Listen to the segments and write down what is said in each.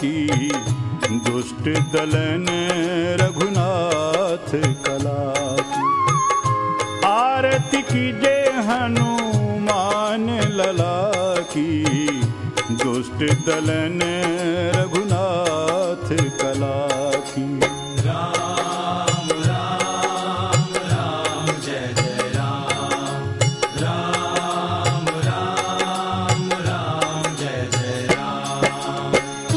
की, दुष्ट दलन रघुनाथ कला की। आरती कीजे हनुमान लला की, दुष्ट दलन रघुनाथ कला की। राम राम राम जय जय राम, राम राम राम जय जय राम।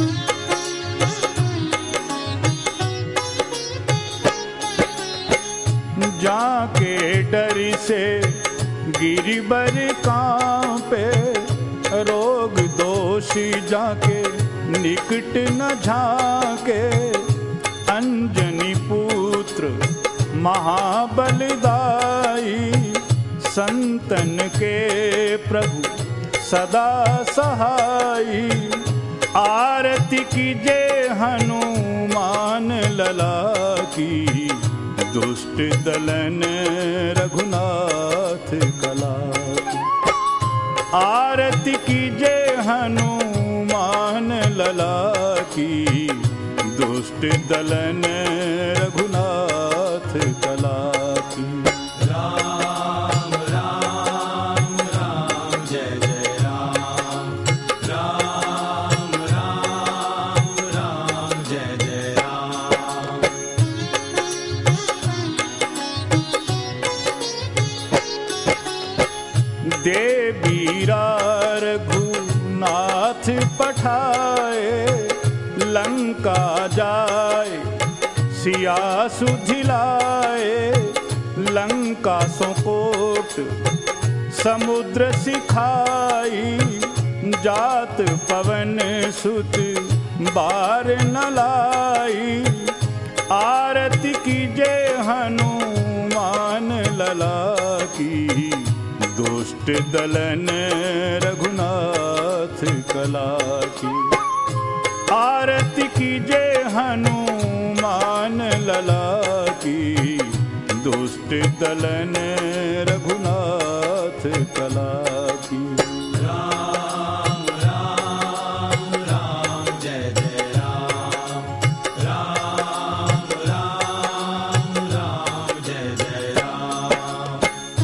जाके डर से गिरिबर कांपे, रोग दोषी जाके निकट न झाके। अंजनी पुत्र महाबलदाई, संतन के प्रभु सदा सहाई। आरती कीजे हनुमान लला की, दुष्ट दलन रघुनाथ कला की। आरती कीजे हनुमान लला की, दुष्ट दलन रघुनाथ कला की। राम राम राम जय जय राम, राम राम राम जय जय राम। देवीरा रघुनाथ पठाए, लंका जाए सिया सुधिलाए। लंका सोकोट समुद्र सिखाई, जात पवन सुत बार न लाई। आरती कीजे हनुमान लला की, दुष्ट दलन रघुनाथ कला की। आरती कीजे हनुमान लला की, दुष्ट दलन रघुनाथ कला की। राम राम राम जय जय राम, राम राम राम जय जय राम।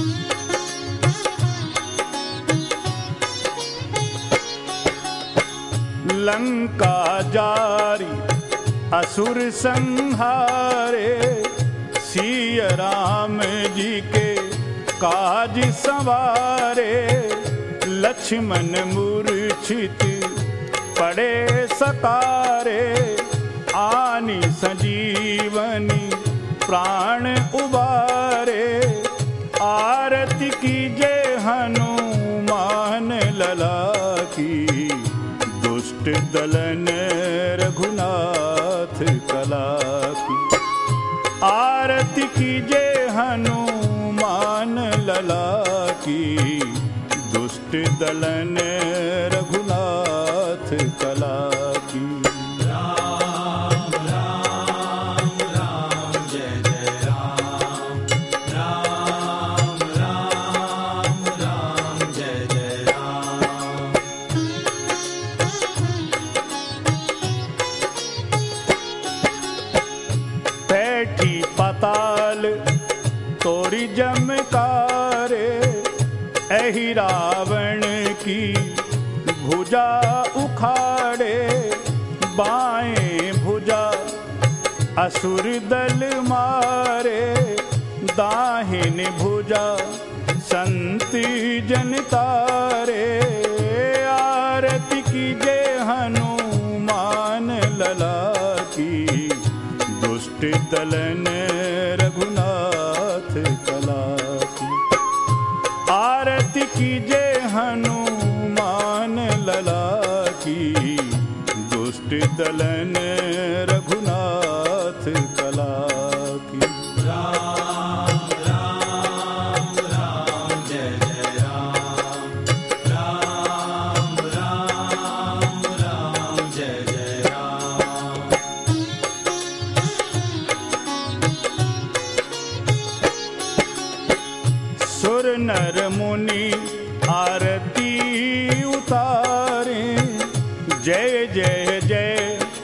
लंका जारी असुर संहारे, सिय राम जी के काज संवारे। लक्ष्मण मूर्छित पड़े सकारे, आनी संजीवनी प्राण उबारे। आरती कीजे हनुमान लला की, दुष्ट दलन रघुनाथ कला की। आरती कीजे हनुमान लला की, दुष्ट दलन रघुनाथ कला की। राम राम राम जय जय राम, राम राम राम जय जय राम। बैठी पाताल तोरी जमकारे, एहि रावण की भुजा उखाड़े। बाएं भुजा असुर दल मारे, दाहिनी भुजा संत जन तारे। आरती कीजे हनुमान लला की, दुष्ट दलन रघुनाथ कला की। आरती कीजे हनुमान लला की, दुष्ट दलन रघुनाथ कला की। राम राम राम जय जय राम, राम राम राम जय जय राम। सुर नर मुनि आरती उतारे, जय जय जय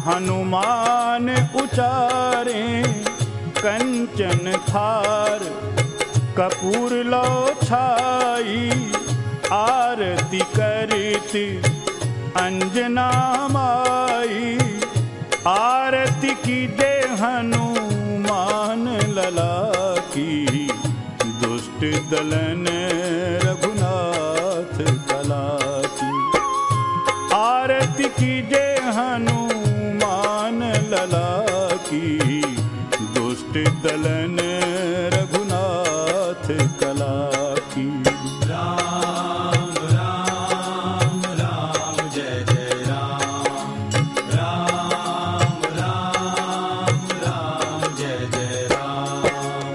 हनुमान उचारे कंचन थार, कपूर लो छाई आरती करती अंजना माई। आरती कीजे हनुमान लला की, दुष्ट दलन रघुनाथ कला की। आरती कीजे हनुमान लला की, दुष्ट दलन रघुनाथ कला की। राम राम राम जय जय राम, राम राम राम जय जय राम।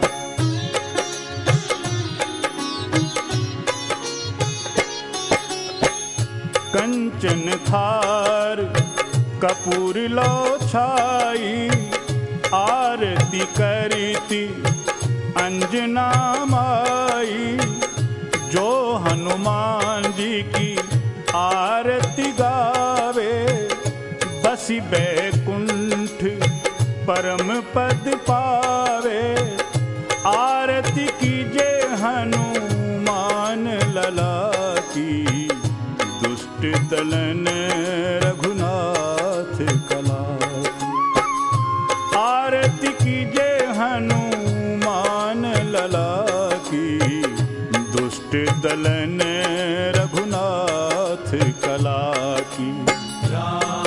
कंचन थार कपूर लो छाई आरती करती अंजना माई। जो हनुमान जी की आरती गावे, बसी बैकुंठ परम पद पावे। आरती कीजे हनुमान लला की, दुष्ट दलन रघुनाथ कला की। आरती कीजे हनुमान लला की, दुष्ट दलन रघुनाथ कला की। राम